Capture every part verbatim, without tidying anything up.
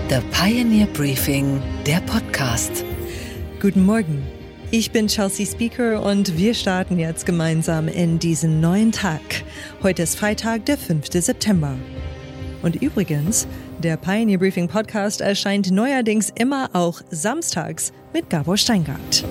The Pioneer Briefing, der Podcast. Guten Morgen, ich bin Chelsea Speaker und wir starten jetzt gemeinsam in diesen neuen Tag. Heute ist Freitag, der fünfte September. Und übrigens, der Pioneer Briefing Podcast erscheint neuerdings immer auch samstags mit Gabor Steingart.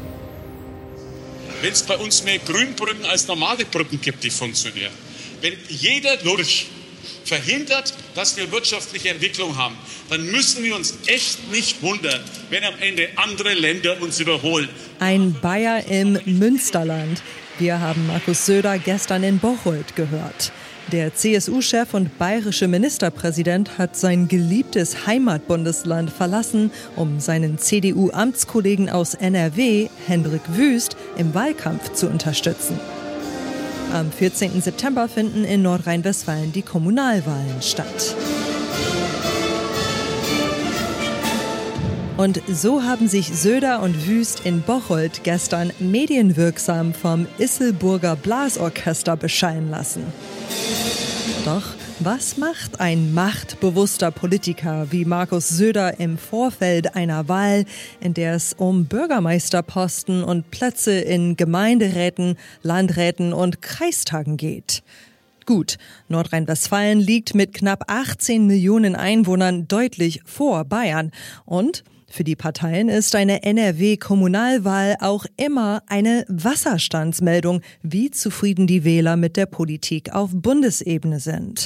Wenn es bei uns mehr Grünbrücken als normale Brücken gibt, die funktionieren, wenn jeder Lurch verhindert, dass wir wirtschaftliche Entwicklung haben, dann müssen wir uns echt nicht wundern, wenn am Ende andere Länder uns überholen. Ein Bayer im Münsterland. Wir haben Markus Söder gestern in Bocholt gehört. Der C S U-Chef und bayerische Ministerpräsident hat sein geliebtes Heimatbundesland verlassen, um seinen C D U-Amtskollegen aus N R W, Hendrik Wüst, im Wahlkampf zu unterstützen. Am vierzehnten September finden in Nordrhein-Westfalen die Kommunalwahlen statt. Und so haben sich Söder und Wüst in Bocholt gestern medienwirksam vom Isselburger Blasorchester beschallen lassen. Doch was macht ein machtbewusster Politiker wie Markus Söder im Vorfeld einer Wahl, in der es um Bürgermeisterposten und Plätze in Gemeinderäten, Landräten und Kreistagen geht? Gut, Nordrhein-Westfalen liegt mit knapp achtzehn Millionen Einwohnern deutlich vor Bayern. Und für die Parteien ist eine N R W-Kommunalwahl auch immer eine Wasserstandsmeldung, wie zufrieden die Wähler mit der Politik auf Bundesebene sind.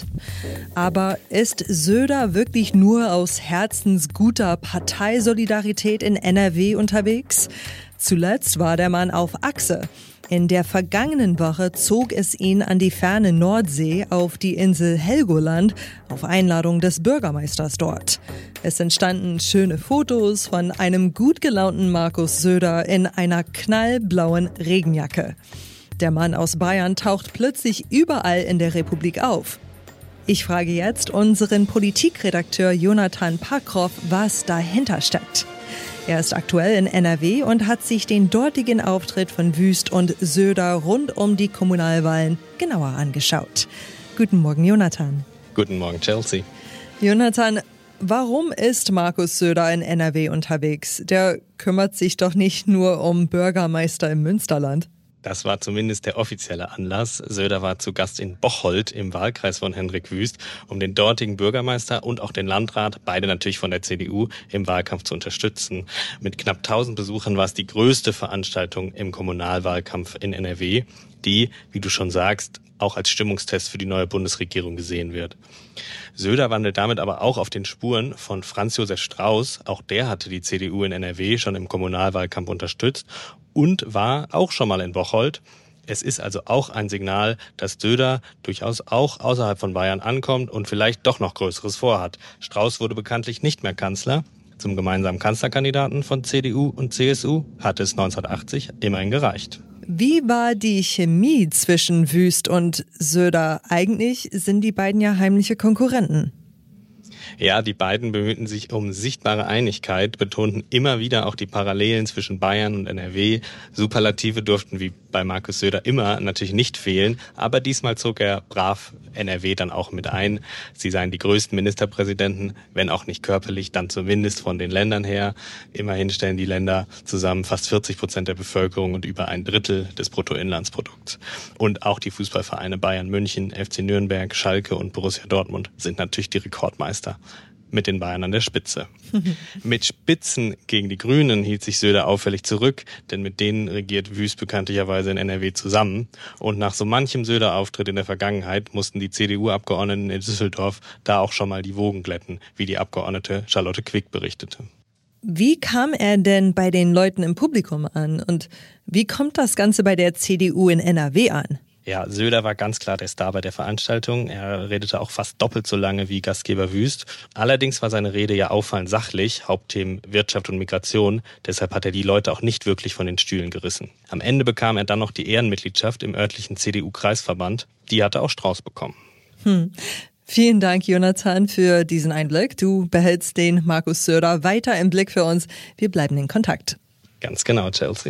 Aber ist Söder wirklich nur aus herzensguter Parteisolidarität in N R W unterwegs? Zuletzt war der Mann auf Achse. In der vergangenen Woche zog es ihn an die ferne Nordsee auf die Insel Helgoland auf Einladung des Bürgermeisters dort. Es entstanden schöne Fotos von einem gut gelaunten Markus Söder in einer knallblauen Regenjacke. Der Mann aus Bayern taucht plötzlich überall in der Republik auf. Ich frage jetzt unseren Politikredakteur Jonathan Pakroff, was dahinter steckt. Er ist aktuell in N R W und hat sich den dortigen Auftritt von Wüst und Söder rund um die Kommunalwahlen genauer angeschaut. Guten Morgen, Jonathan. Guten Morgen, Chelsea. Jonathan, warum ist Markus Söder in N R W unterwegs? Der kümmert sich doch nicht nur um Bürgermeister im Münsterland. Das war zumindest der offizielle Anlass. Söder war zu Gast in Bocholt im Wahlkreis von Hendrik Wüst, um den dortigen Bürgermeister und auch den Landrat, beide natürlich von der C D U, im Wahlkampf zu unterstützen. Mit knapp tausend Besuchern war es die größte Veranstaltung im Kommunalwahlkampf in N R W, die, wie du schon sagst, auch als Stimmungstest für die neue Bundesregierung gesehen wird. Söder wandelt damit aber auch auf den Spuren von Franz Josef Strauß. Auch der hatte die C D U in N R W schon im Kommunalwahlkampf unterstützt und war auch schon mal in Bocholt. Es ist also auch ein Signal, dass Söder durchaus auch außerhalb von Bayern ankommt und vielleicht doch noch Größeres vorhat. Strauß wurde bekanntlich nicht mehr Kanzler. Zum gemeinsamen Kanzlerkandidaten von C D U und C S U hatte es neunzehnhundertachtzig immerhin gereicht. Wie war die Chemie zwischen Wüst und Söder? Eigentlich sind die beiden ja heimliche Konkurrenten. Ja, die beiden bemühten sich um sichtbare Einigkeit, betonten immer wieder auch die Parallelen zwischen Bayern und N R W. Superlative durften wie bei Markus Söder immer natürlich nicht fehlen, aber diesmal zog er brav N R W dann auch mit ein. Sie seien die größten Ministerpräsidenten, wenn auch nicht körperlich, dann zumindest von den Ländern her. Immerhin stellen die Länder zusammen fast vierzig Prozent der Bevölkerung und über ein Drittel des Bruttoinlandsprodukts. Und auch die Fußballvereine Bayern München, F C Nürnberg, Schalke und Borussia Dortmund sind natürlich die Rekordmeister. Mit den Bayern an der Spitze. Mit Spitzen gegen die Grünen hielt sich Söder auffällig zurück, denn mit denen regiert Wüst bekanntlicherweise in N R W zusammen. Und nach so manchem Söder-Auftritt in der Vergangenheit mussten die C D U-Abgeordneten in Düsseldorf da auch schon mal die Wogen glätten, wie die Abgeordnete Charlotte Quick berichtete. Wie kam er denn bei den Leuten im Publikum an? Und wie kommt das Ganze bei der C D U in N R W an? Ja, Söder war ganz klar der Star bei der Veranstaltung. Er redete auch fast doppelt so lange wie Gastgeber Wüst. Allerdings war seine Rede ja auffallend sachlich, Hauptthemen Wirtschaft und Migration. Deshalb hat er die Leute auch nicht wirklich von den Stühlen gerissen. Am Ende bekam er dann noch die Ehrenmitgliedschaft im örtlichen C D U-Kreisverband. Die hatte auch Strauß bekommen. Hm. Vielen Dank, Jonathan, für diesen Einblick. Du behältst den Markus Söder weiter im Blick für uns. Wir bleiben in Kontakt. Ganz genau, Chelsea.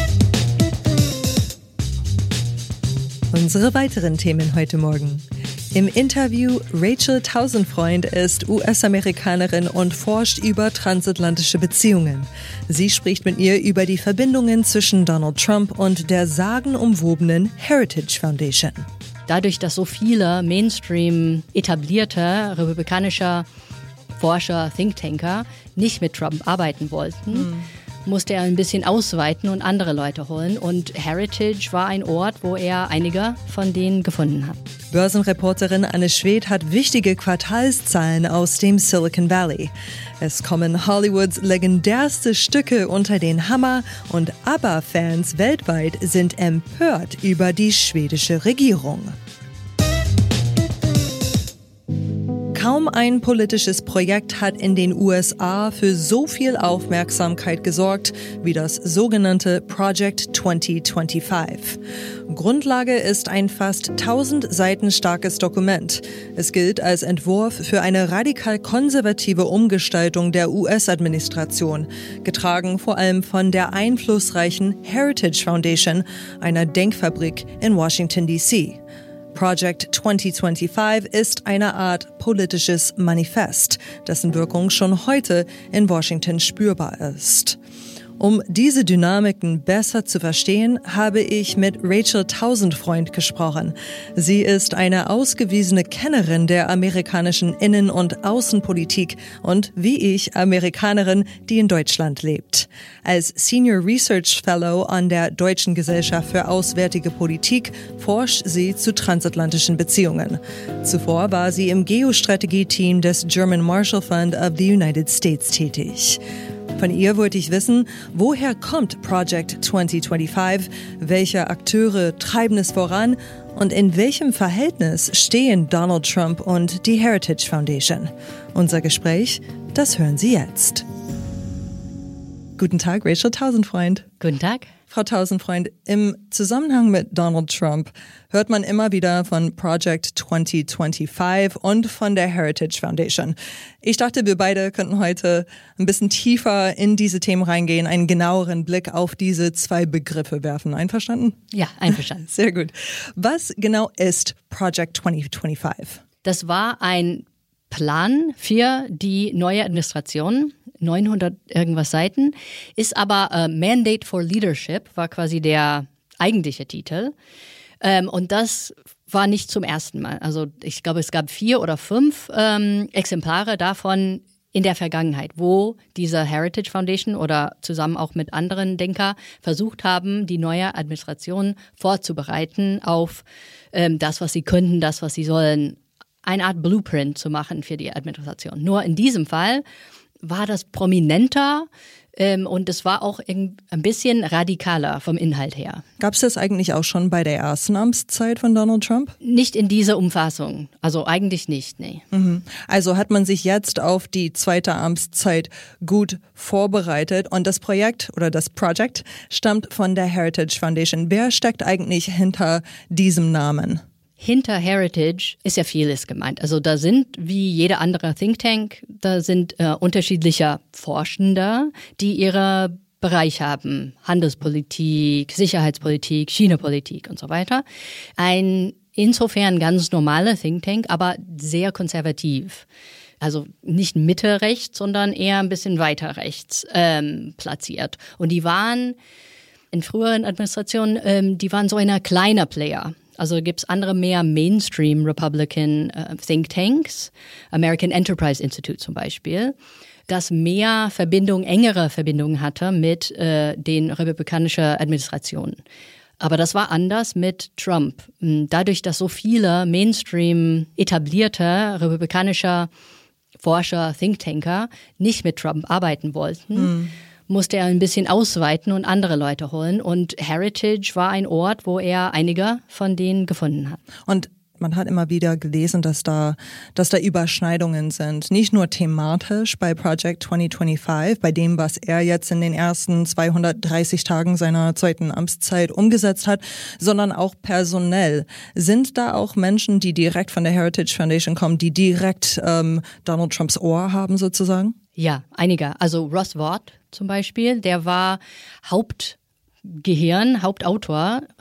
Unsere weiteren Themen heute Morgen. Im Interview, Rachel Tausendfreund ist U S-Amerikanerin und forscht über transatlantische Beziehungen. Sie spricht mit ihr über die Verbindungen zwischen Donald Trump und der sagenumwobenen Heritage Foundation. Dadurch, dass so viele Mainstream etablierte republikanische Forscher, Thinktanker nicht mit Trump arbeiten wollten, hm. musste er ein bisschen ausweiten und andere Leute holen. Und Heritage war ein Ort, wo er einige von denen gefunden hat. Börsenreporterin Anne Schwedt hat wichtige Quartalszahlen aus dem Silicon Valley. Es kommen Hollywoods legendärste Stücke unter den Hammer und ABBA-Fans weltweit sind empört über die schwedische Regierung. Kaum ein politisches Projekt hat in den U S A für so viel Aufmerksamkeit gesorgt wie das sogenannte Project zwanzig fünfundzwanzig. Grundlage ist ein fast tausend Seiten starkes Dokument. Es gilt als Entwurf für eine radikal konservative Umgestaltung der U S-Administration, getragen vor allem von der einflussreichen Heritage Foundation, einer Denkfabrik in Washington D C Project zwanzig fünfundzwanzig ist eine Art politisches Manifest, dessen Wirkung schon heute in Washington spürbar ist. Um diese Dynamiken besser zu verstehen, habe ich mit Rachel Tausendfreund gesprochen. Sie ist eine ausgewiesene Kennerin der amerikanischen Innen- und Außenpolitik und, wie ich, Amerikanerin, die in Deutschland lebt. Als Senior Research Fellow an der Deutschen Gesellschaft für Auswärtige Politik forscht sie zu transatlantischen Beziehungen. Zuvor war sie im Geostrategie-Team des German Marshall Fund of the United States tätig. Von ihr wollte ich wissen, woher kommt Project zwanzig fünfundzwanzig, welche Akteure treiben es voran und in welchem Verhältnis stehen Donald Trump und die Heritage Foundation. Unser Gespräch, das hören Sie jetzt. Guten Tag, Rachel Tausendfreund. Guten Tag. Frau Tausendfreund, im Zusammenhang mit Donald Trump hört man immer wieder von Project zwanzig fünfundzwanzig und von der Heritage Foundation. Ich dachte, wir beide könnten heute ein bisschen tiefer in diese Themen reingehen, einen genaueren Blick auf diese zwei Begriffe werfen. Einverstanden? Ja, einverstanden. Sehr gut. Was genau ist Project zwanzig fünfundzwanzig? Das war ein Plan für die neue Administration, neunhundert irgendwas Seiten, ist aber äh, Mandate for Leadership, war quasi der eigentliche Titel. Ähm, und das war nicht zum ersten Mal. Also ich glaube, es gab vier oder fünf ähm, Exemplare davon in der Vergangenheit, wo diese Heritage Foundation oder zusammen auch mit anderen Denker versucht haben, die neue Administration vorzubereiten auf ähm, das, was sie könnten, das, was sie sollen, eine Art Blueprint zu machen für die Administration. Nur in diesem Fall war das prominenter ähm, und es war auch ein bisschen radikaler vom Inhalt her. Gab es das eigentlich auch schon bei der ersten Amtszeit von Donald Trump? Nicht in dieser Umfassung, also eigentlich nicht, nee. Mhm. Also hat man sich jetzt auf die zweite Amtszeit gut vorbereitet und das Projekt oder das Project stammt von der Heritage Foundation. Wer steckt eigentlich hinter diesem Namen? Hinter Heritage ist ja vieles gemeint. Also da sind, wie jeder andere Think Tank, da sind äh, unterschiedliche Forschende, die ihre Bereich haben. Handelspolitik, Sicherheitspolitik, China-Politik und so weiter. Ein insofern ganz normaler Think Tank, aber sehr konservativ. Also nicht Mitte rechts, sondern eher ein bisschen weiter rechts ähm, platziert. Und die waren in früheren Administrationen, ähm, die waren so eine kleiner Player. Also gibt es andere mehr Mainstream Republican äh, Think Tanks, American Enterprise Institute zum Beispiel, das mehr Verbindung, engere Verbindungen hatte mit äh, den republikanischen Administrationen. Aber das war anders mit Trump. Dadurch, dass so viele Mainstream etablierte republikanische Forscher, Thinktanker nicht mit Trump arbeiten wollten, hm. musste er ein bisschen ausweiten und andere Leute holen. Und Heritage war ein Ort, wo er einige von denen gefunden hat. Und man hat immer wieder gelesen, dass da, dass da Überschneidungen sind. Nicht nur thematisch bei Project zwanzig fünfundzwanzig, bei dem, was er jetzt in den ersten zweihundertdreißig Tagen seiner zweiten Amtszeit umgesetzt hat, sondern auch personell. Sind da auch Menschen, die direkt von der Heritage Foundation kommen, die direkt ähm, Donald Trumps Ohr haben sozusagen? Ja, einige. Also Ross Vought zum Beispiel, der war Hauptgehirn, Hauptautor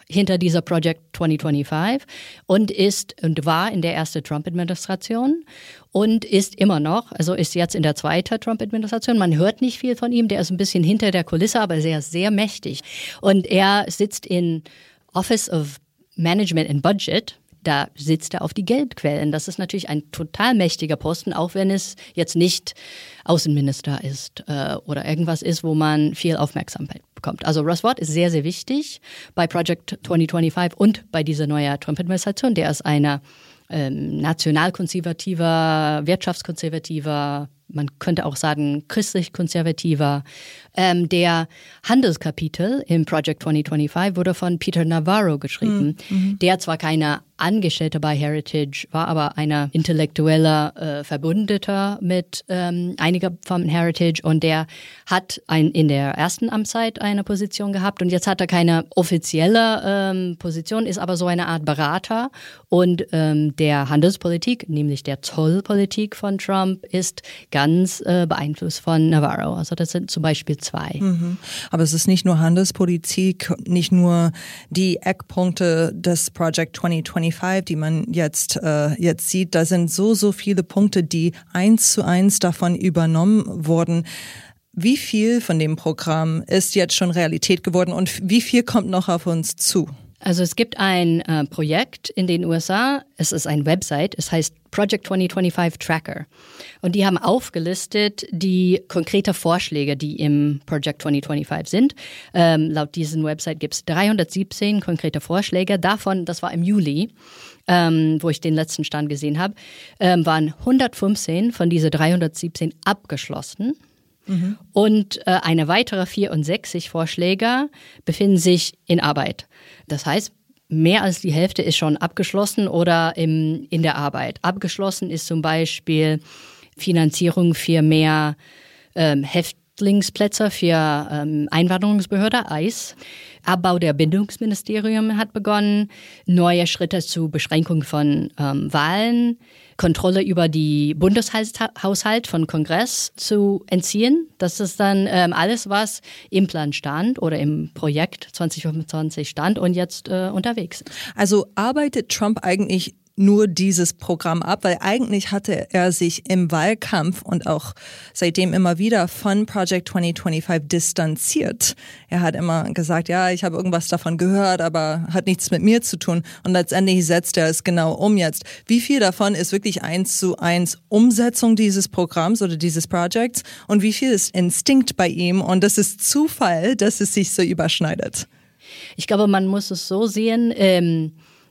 hinter dieser Project zwanzig fünfundzwanzig und ist und war in der ersten Trump-Administration und ist immer noch, also ist jetzt in der zweiten Trump-Administration. Man hört nicht viel von ihm, der ist ein bisschen hinter der Kulisse, aber sehr, sehr mächtig. Und er sitzt in Office of Management and Budget. Da sitzt er auf die Geldquellen. Das ist natürlich ein total mächtiger Posten, auch wenn es jetzt nicht Außenminister ist äh, oder irgendwas ist, wo man viel Aufmerksamkeit bekommt. Also Russ Vought ist sehr, sehr wichtig bei Project zwanzig fünfundzwanzig und bei dieser neuen Trump-Administration. Der ist einer ähm, nationalkonservativer, wirtschaftskonservativer, man könnte auch sagen christlich-konservativer. Ähm, der Handelskapitel im Project zwanzig fünfundzwanzig wurde von Peter Navarro geschrieben, mhm. der zwar keine Angestellte bei Heritage war, aber einer intellektueller äh, Verbündeter mit ähm, einiger von Heritage und der hat ein, in der ersten Amtszeit eine Position gehabt und jetzt hat er keine offizielle ähm, Position, ist aber so eine Art Berater und ähm, der Handelspolitik, nämlich der Zollpolitik von Trump, ist ganz äh, beeinflusst von Navarro. Also das sind zum Beispiel zwei. Mhm. Aber es ist nicht nur Handelspolitik, nicht nur die Eckpunkte des Project zwanzig fünfundzwanzig, die man jetzt, äh, jetzt sieht. Da sind so, so viele Punkte, die eins zu eins davon übernommen wurden. Wie viel von dem Programm ist jetzt schon Realität geworden und wie viel kommt noch auf uns zu? Also es gibt ein äh, Projekt in den U S A, es ist ein Website, es heißt Project zwanzig fünfundzwanzig Tracker. Und die haben aufgelistet die konkrete Vorschläge, die im Project zwanzig fünfundzwanzig sind. Ähm, laut diesem Website gibt es dreihundertsiebzehn konkrete Vorschläge. Davon, das war im Juli, ähm, wo ich den letzten Stand gesehen habe, ähm, waren hundertfünfzehn von diesen dreihundertsiebzehn abgeschlossen. Mhm. Und äh, eine weitere vierundsechzig Vorschläge befinden sich in Arbeit. Das heißt, mehr als die Hälfte ist schon abgeschlossen oder im, in der Arbeit. Abgeschlossen ist zum Beispiel Finanzierung für mehr ähm, Häftlingsplätze für ähm, Einwanderungsbehörde, I C E. Abbau der Bildungsministerium hat begonnen, neue Schritte zur Beschränkung von ähm, Wahlen, Kontrolle über die Bundeshaushalt von Kongress zu entziehen. Das ist dann ähm, alles, was im Plan stand oder im Projekt zwanzig fünfundzwanzig stand und jetzt äh, unterwegs ist. Also arbeitet Trump eigentlich nur dieses Programm ab, weil eigentlich hatte er sich im Wahlkampf und auch seitdem immer wieder von Project zwanzig fünfundzwanzig distanziert. Er hat immer gesagt, ja, ich habe irgendwas davon gehört, aber hat nichts mit mir zu tun. Und letztendlich setzt er es genau um jetzt. Wie viel davon ist wirklich eins zu eins Umsetzung dieses Programms oder dieses Projects und wie viel ist Instinkt bei ihm und das ist Zufall, dass es sich so überschneidet? Ich glaube, man muss es so sehen, ähm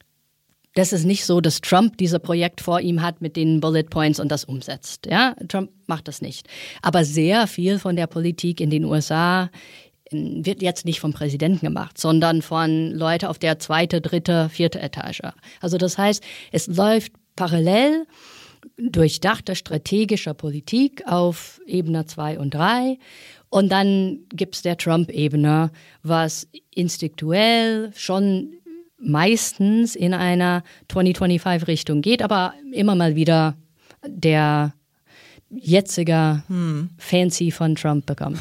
das ist nicht so, dass Trump dieses Projekt vor ihm hat mit den Bullet Points und das umsetzt. Ja, Trump macht das nicht. Aber sehr viel von der Politik in den U S A wird jetzt nicht vom Präsidenten gemacht, sondern von Leuten auf der zweite, dritte, vierte Etage. Also das heißt, es läuft parallel durchdachte strategische Politik auf Ebene zwei und drei. Und dann gibt es der Trump-Ebene, was instinktuell schon meistens in einer zwanzig fünfundzwanzig Richtung geht, aber immer mal wieder der jetzige hm. Fancy von Trump bekommt.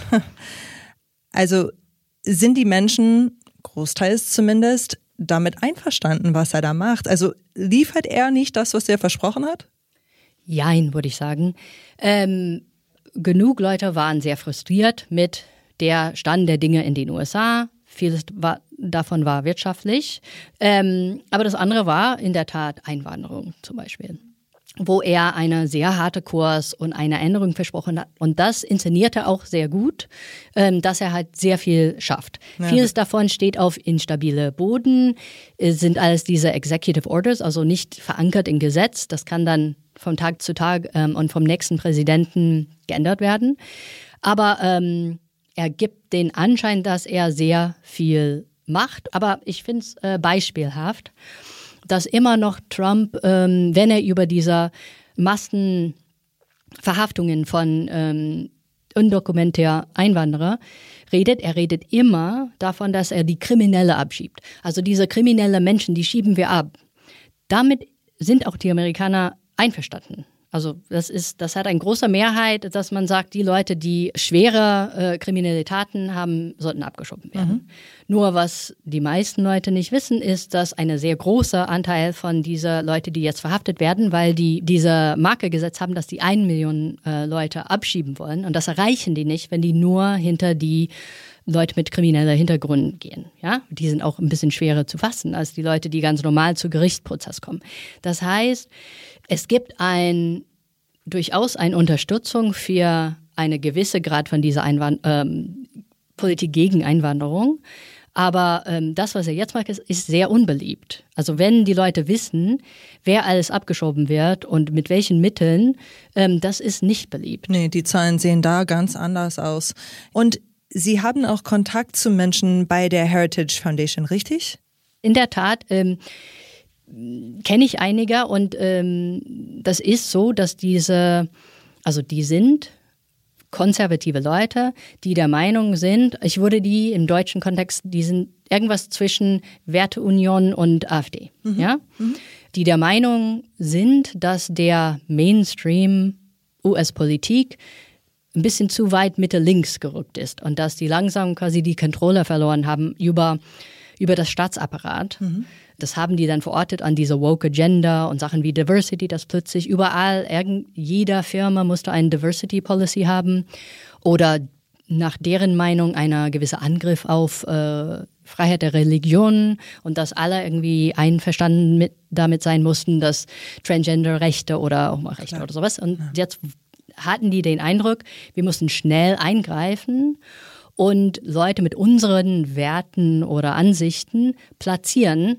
Also sind die Menschen, großteils zumindest, damit einverstanden, was er da macht? Also liefert er nicht das, was er versprochen hat? Jein, würde ich sagen. Ähm, genug Leute waren sehr frustriert mit der Stand der Dinge in den U S A. Vieles war, davon war wirtschaftlich. Ähm, aber das andere war in der Tat Einwanderung zum Beispiel, wo er einen sehr harten Kurs und eine Änderung versprochen hat. Und das inszenierte auch sehr gut, ähm, dass er halt sehr viel schafft. Ja. Vieles davon steht auf instabile Boden, äh, sind alles diese Executive Orders, also nicht verankert im Gesetz. Das kann dann von Tag zu Tag ähm, und vom nächsten Präsidenten geändert werden. Aber ähm, er gibt den Anschein, dass er sehr viel macht. Aber ich finde es äh, beispielhaft, dass immer noch Trump, ähm, wenn er über diese Massenverhaftungen von ähm, undokumentierten Einwanderern redet, er redet immer davon, dass er die Kriminelle abschiebt. Also diese kriminellen Menschen, die schieben wir ab. Damit sind auch die Amerikaner einverstanden. Also das ist, das hat eine große Mehrheit, dass man sagt, die Leute, die schwere äh, kriminelle Taten haben, sollten abgeschoben werden. Mhm. Nur was die meisten Leute nicht wissen, ist, dass ein sehr großer Anteil von dieser Leute, die jetzt verhaftet werden, weil die diese Marke gesetzt haben, dass die eine Million äh, Leute abschieben wollen. Und das erreichen die nicht, wenn die nur hinter die Leute mit krimineller Hintergrund gehen. Ja, die sind auch ein bisschen schwerer zu fassen als die Leute, die ganz normal zu Gerichtsprozess kommen. Das heißt, es gibt ein, durchaus eine Unterstützung für eine gewisse Grad von dieser Einwand- ähm, Politik gegen Einwanderung. Aber ähm, das, was er jetzt macht, ist, ist sehr unbeliebt. Also wenn die Leute wissen, wer alles abgeschoben wird und mit welchen Mitteln, ähm, das ist nicht beliebt. Nee, die Zahlen sehen da ganz anders aus. Und Sie haben auch Kontakt zu Menschen bei der Heritage Foundation, richtig? In der Tat ähm, kenne ich einige und ähm, das ist so, dass diese, also die sind konservative Leute, die der Meinung sind, ich würde die im deutschen Kontext, die sind irgendwas zwischen Werteunion und AfD, mhm. ja, mhm. die der Meinung sind, dass der Mainstream U S-Politik ein bisschen zu weit Mitte-links gerückt ist und dass die langsam quasi die Kontrolle verloren haben über, über das Staatsapparat. Mhm. Das haben die dann verortet an diese Woke Agenda und Sachen wie Diversity, dass plötzlich überall, irgend, jeder Firma musste eine Diversity Policy haben oder nach deren Meinung ein gewisser Angriff auf äh, Freiheit der Religion und dass alle irgendwie einverstanden mit, damit sein mussten, dass Transgender-Rechte oder auch mal Rechte oder sowas. Und ja. jetzt hatten die den Eindruck, wir mussten schnell eingreifen und Leute mit unseren Werten oder Ansichten platzieren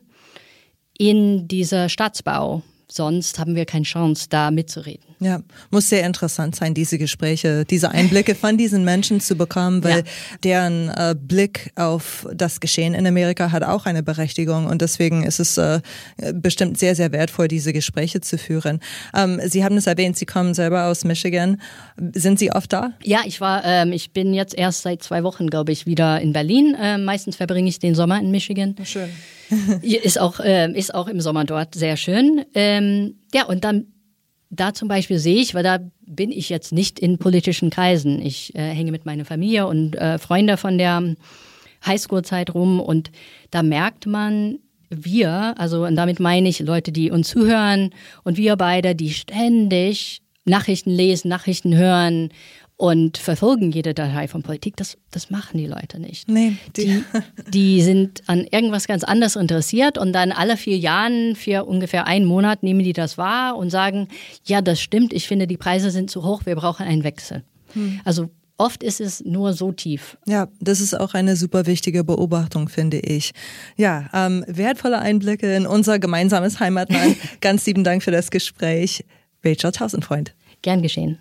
in dieser Staatsbau. Sonst haben wir keine Chance, da mitzureden. Ja, muss sehr interessant sein, diese Gespräche, diese Einblicke von diesen Menschen zu bekommen, weil ja. deren äh, Blick auf das Geschehen in Amerika hat auch eine Berechtigung und deswegen ist es äh, bestimmt sehr, sehr wertvoll, diese Gespräche zu führen. Ähm, Sie haben es erwähnt, Sie kommen selber aus Michigan. Sind Sie oft da? Ja, ich war, ähm, ich bin jetzt erst seit zwei Wochen, glaube ich, wieder in Berlin. Ähm, meistens verbringe ich den Sommer in Michigan. Schön. ist auch, äh, ist auch im Sommer dort sehr schön. Ähm, ja, und dann da zum Beispiel sehe ich, weil da bin ich jetzt nicht in politischen Kreisen. Ich äh, hänge mit meiner Familie und äh, Freunden von der Highschool-Zeit rum und da merkt man, wir, also und damit meine ich Leute, die uns zuhören und wir beide, die ständig Nachrichten lesen, Nachrichten hören und verfolgen jede Datei von Politik, das, das machen die Leute nicht. Nee, die, die, die sind an irgendwas ganz anderes interessiert und dann alle vier Jahren, für ungefähr einen Monat nehmen die das wahr und sagen, ja, das stimmt, ich finde, die Preise sind zu hoch, wir brauchen einen Wechsel. Hm. Also oft ist es nur so tief. Ja, das ist auch eine super wichtige Beobachtung, finde ich. Ja, ähm, wertvolle Einblicke in unser gemeinsames Heimatland. Ganz lieben Dank für das Gespräch. Rachel Tausendfreund. Gern geschehen.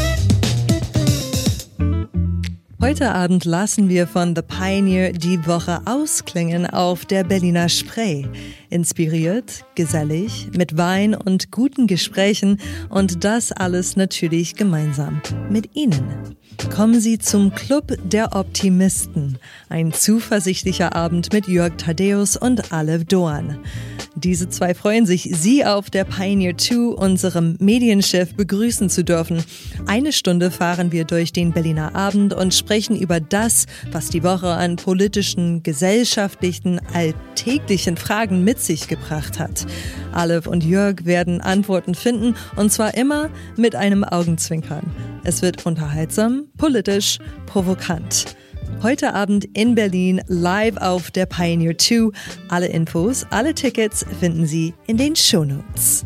Heute Abend lassen wir von The Pioneer die Woche ausklingen auf der Berliner Spree. Inspiriert, gesellig, mit Wein und guten Gesprächen und das alles natürlich gemeinsam mit Ihnen. Kommen Sie zum Club der Optimisten. Ein zuversichtlicher Abend mit Jörg Thaddeus und Aleph Doan. Diese zwei freuen sich, Sie auf der Pioneer zwei, unserem Medienchef, begrüßen zu dürfen. Eine Stunde fahren wir durch den Berliner Abend und sprechen über das, was die Woche an politischen, gesellschaftlichen, alltäglichen Fragen mit sich gebracht hat. Aleph und Jörg werden Antworten finden und zwar immer mit einem Augenzwinkern. Es wird unterhaltsam, politisch, provokant. Heute Abend in Berlin, live auf der Pioneer zwei. Alle Infos, alle Tickets finden Sie in den Shownotes.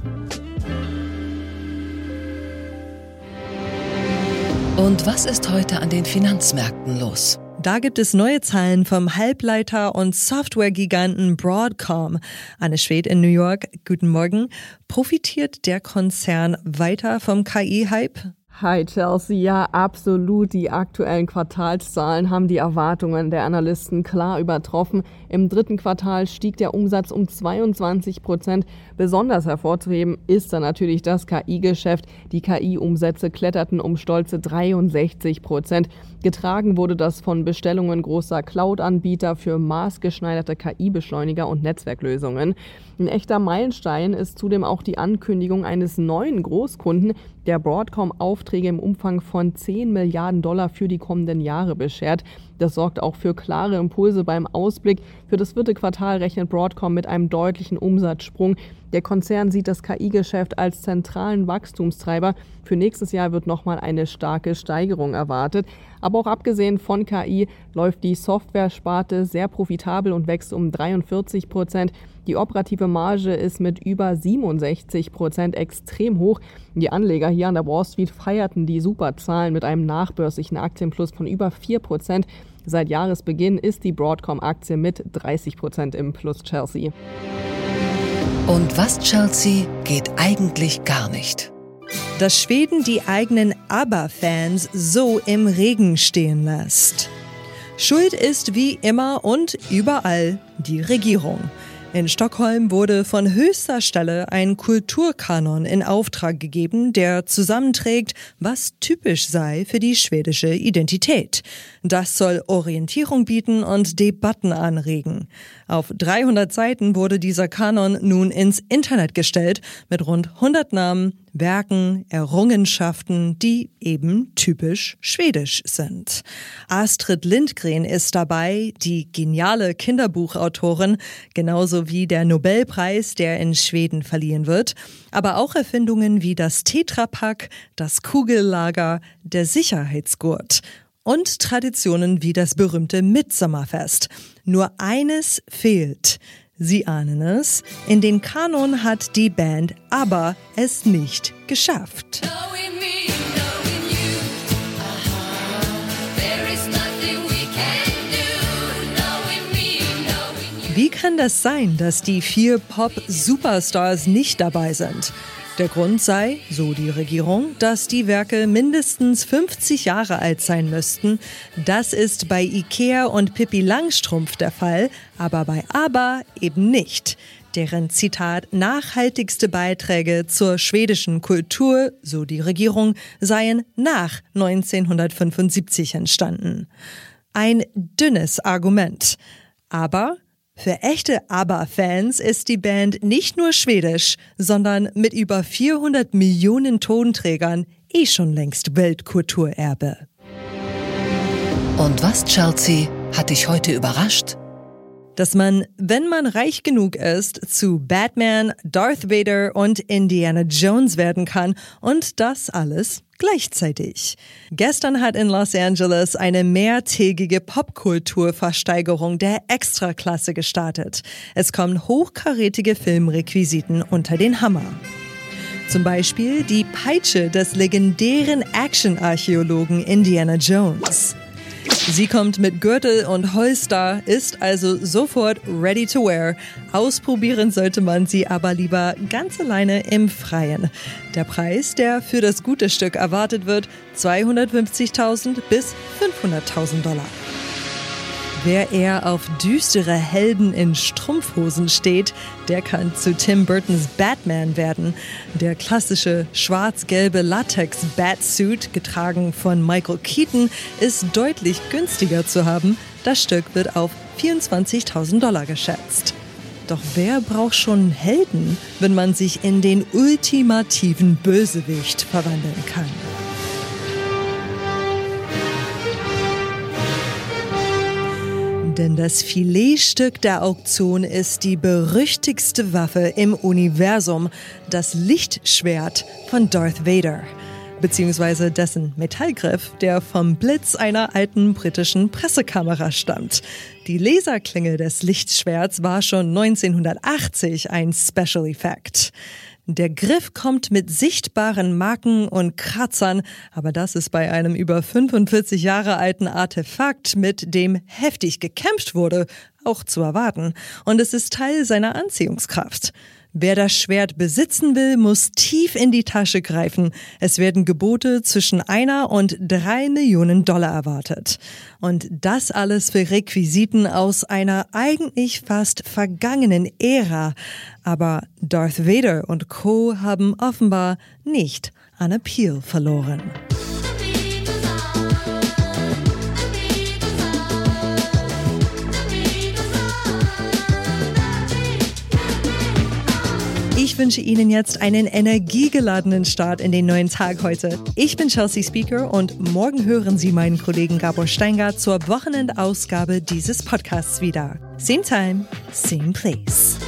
Und was ist heute an den Finanzmärkten los? Da gibt es neue Zahlen vom Halbleiter- und Softwaregiganten Broadcom. Anne Schwed in New York, guten Morgen. Profitiert der Konzern weiter vom K I-Hype? Hi Chelsea, ja absolut. Die aktuellen Quartalszahlen haben die Erwartungen der Analysten klar übertroffen. Im dritten Quartal stieg der Umsatz um zweiundzwanzig Prozent. Besonders hervorzuheben ist dann natürlich das K I-Geschäft. Die K I-Umsätze kletterten um stolze dreiundsechzig Prozent. Getragen wurde das von Bestellungen großer Cloud-Anbieter für maßgeschneiderte K I-Beschleuniger und Netzwerklösungen. Ein echter Meilenstein ist zudem auch die Ankündigung eines neuen Großkunden, der Broadcom Aufträge im Umfang von zehn Milliarden Dollar für die kommenden Jahre beschert. Das sorgt auch für klare Impulse beim Ausblick. Für das vierte Quartal rechnet Broadcom mit einem deutlichen Umsatzsprung. Der Konzern sieht das K I-Geschäft als zentralen Wachstumstreiber. Für nächstes Jahr wird nochmal eine starke Steigerung erwartet. Aber auch abgesehen von K I läuft die Software-Sparte sehr profitabel und wächst um dreiundvierzig Prozent. Die operative Marge ist mit über siebenundsechzig Prozent extrem hoch. Die Anleger hier an der Wall Street feierten die Superzahlen mit einem nachbörslichen Aktienplus von über vier Prozent. Seit Jahresbeginn ist die Broadcom-Aktie mit dreißig Prozent im Plus, Chelsea. Und was, Chelsea, geht eigentlich gar nicht? Dass Schweden die eigenen ABBA-Fans so im Regen stehen lässt. Schuld ist wie immer und überall die Regierung. In Stockholm wurde von höchster Stelle ein Kulturkanon in Auftrag gegeben, der zusammenträgt, was typisch sei für die schwedische Identität. Das soll Orientierung bieten und Debatten anregen. Auf dreihundert Seiten wurde dieser Kanon nun ins Internet gestellt, mit rund hundert Namen, Werken, Errungenschaften, die eben typisch schwedisch sind. Astrid Lindgren ist dabei, die geniale Kinderbuchautorin, genauso wie der Nobelpreis, der in Schweden verliehen wird, aber auch Erfindungen wie das Tetrapack, das Kugellager, der Sicherheitsgurt und Traditionen wie das berühmte Mitsommerfest. Nur eines fehlt. Sie ahnen es, in den Kanon hat die Band ABBA es nicht geschafft. Wie kann das sein, dass die vier Pop-Superstars nicht dabei sind? Der Grund sei, so die Regierung, dass die Werke mindestens fünfzig Jahre alt sein müssten. Das ist bei Ikea und Pippi Langstrumpf der Fall, aber bei ABBA eben nicht. Deren, Zitat, nachhaltigste Beiträge zur schwedischen Kultur, so die Regierung, seien nach neunzehnhundertfünfundsiebzig entstanden. Ein dünnes Argument. Aber für echte ABBA-Fans ist die Band nicht nur schwedisch, sondern mit über vierhundert Millionen Tonträgern eh schon längst Weltkulturerbe. Und was, Chelsea, hat dich heute überrascht? Dass man, wenn man reich genug ist, zu Batman, Darth Vader und Indiana Jones werden kann und das alles gleichzeitig. Gestern hat in Los Angeles eine mehrtägige Popkulturversteigerung der Extraklasse gestartet. Es kommen hochkarätige Filmrequisiten unter den Hammer. Zum Beispiel die Peitsche des legendären Action-Archäologen Indiana Jones. Sie kommt mit Gürtel und Holster, ist also sofort ready to wear. Ausprobieren sollte man sie aber lieber ganz alleine im Freien. Der Preis, der für das gute Stück erwartet wird, zweihundertfünfzigtausend bis fünfhunderttausend Dollar. Wer eher auf düstere Helden in Strumpfhosen steht, der kann zu Tim Burtons Batman werden. Der klassische schwarz-gelbe Latex-Batsuit, getragen von Michael Keaton, ist deutlich günstiger zu haben. Das Stück wird auf vierundzwanzigtausend Dollar geschätzt. Doch wer braucht schon Helden, wenn man sich in den ultimativen Bösewicht verwandeln kann? Denn das Filetstück der Auktion ist die berüchtigste Waffe im Universum, das Lichtschwert von Darth Vader, beziehungsweise dessen Metallgriff, der vom Blitz einer alten britischen Pressekamera stammt. Die Laserklinge des Lichtschwerts war schon neunzehnhundertachtzig ein Special Effect. Der Griff kommt mit sichtbaren Marken und Kratzern, aber das ist bei einem über fünfundvierzig Jahre alten Artefakt, mit dem heftig gekämpft wurde, auch zu erwarten. Und es ist Teil seiner Anziehungskraft. Wer das Schwert besitzen will, muss tief in die Tasche greifen. Es werden Gebote zwischen einer und drei Millionen Dollar erwartet. Und das alles für Requisiten aus einer eigentlich fast vergangenen Ära. Aber Darth Vader und Co. haben offenbar nicht an Appeal verloren. Ich wünsche Ihnen jetzt einen energiegeladenen Start in den neuen Tag heute. Ich bin Chelsea Speaker und morgen hören Sie meinen Kollegen Gabor Steingart zur Wochenendausgabe dieses Podcasts wieder. Same time, same place.